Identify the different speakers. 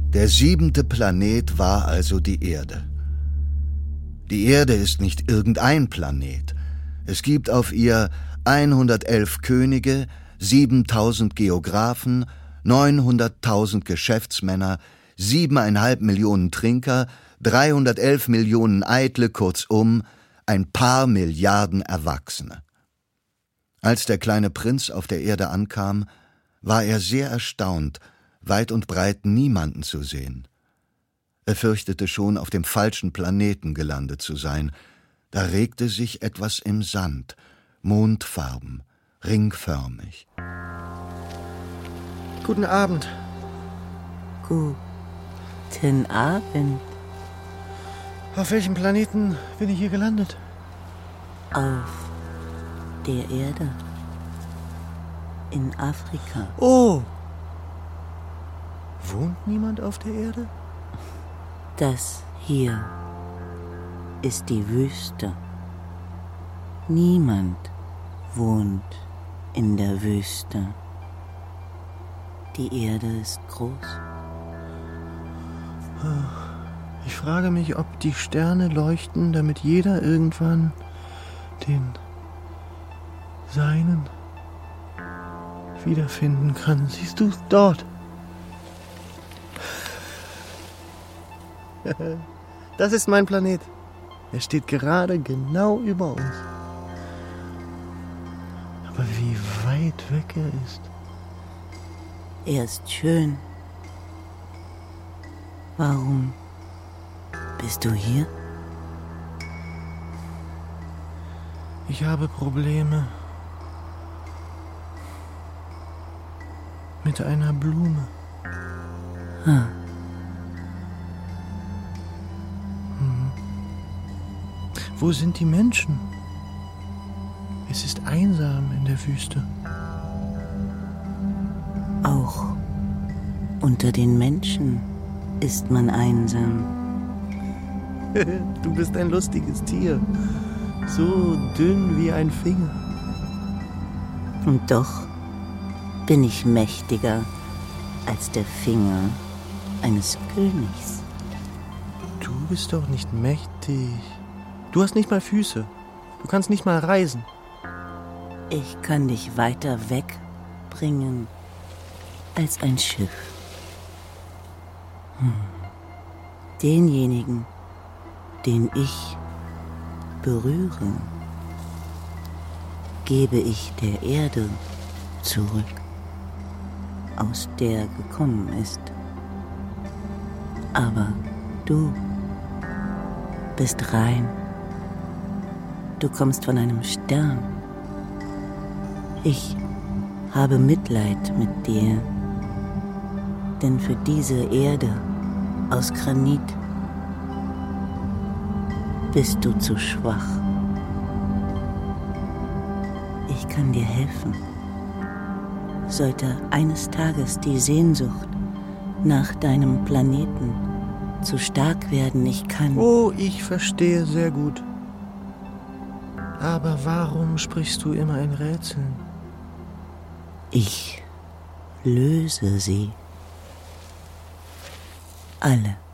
Speaker 1: Der 7. Planet war also die Erde. Die Erde ist nicht irgendein Planet. Es gibt auf ihr 111 Könige, 7000 Geographen, 900.000 Geschäftsmänner, 7,5 Millionen Trinker, 311 Millionen Eitle, kurzum, ein paar Milliarden Erwachsene. Als der kleine Prinz auf der Erde ankam, war er sehr erstaunt, weit und breit niemanden zu sehen. Er fürchtete schon, auf dem falschen Planeten gelandet zu sein. Da regte sich etwas im Sand, mondfarben, ringförmig.
Speaker 2: Guten Abend.
Speaker 3: Guten Abend.
Speaker 2: Auf welchem Planeten bin ich hier gelandet?
Speaker 3: Auf der Erde. In Afrika.
Speaker 2: Oh! Wohnt niemand auf der Erde?
Speaker 3: Das hier ist die Wüste. Niemand wohnt in der Wüste. Die Erde ist groß.
Speaker 2: Ich frage mich, ob die Sterne leuchten, damit jeder irgendwann den seinen wiederfinden kann. Siehst du dort? Das ist mein Planet. Er steht gerade genau über uns. Aber wie weit weg er ist.
Speaker 3: Er ist schön. Warum bist du hier?
Speaker 2: Ich habe Probleme mit einer Blume. Wo sind die Menschen? Es ist einsam in der Wüste.
Speaker 3: Auch unter den Menschen ist man einsam.
Speaker 2: Du bist ein lustiges Tier. So dünn wie ein Finger.
Speaker 3: Und doch bin ich mächtiger als der Finger eines Königs.
Speaker 2: Du bist doch nicht mächtig. Du hast nicht mal Füße. Du kannst nicht mal reisen.
Speaker 3: Ich kann dich weiter wegbringen als ein Schiff. Denjenigen, den ich berühre, gebe ich der Erde zurück, aus der gekommen ist. Aber du bist rein. Du kommst von einem Stern. Ich habe Mitleid mit dir, denn für diese Erde aus Granit bist du zu schwach. Ich kann dir helfen. Sollte eines Tages die Sehnsucht nach deinem Planeten zu stark werden, ich kann...
Speaker 2: Oh, ich verstehe sehr gut. Aber warum sprichst du immer in Rätseln?
Speaker 3: Ich löse sie. Alle.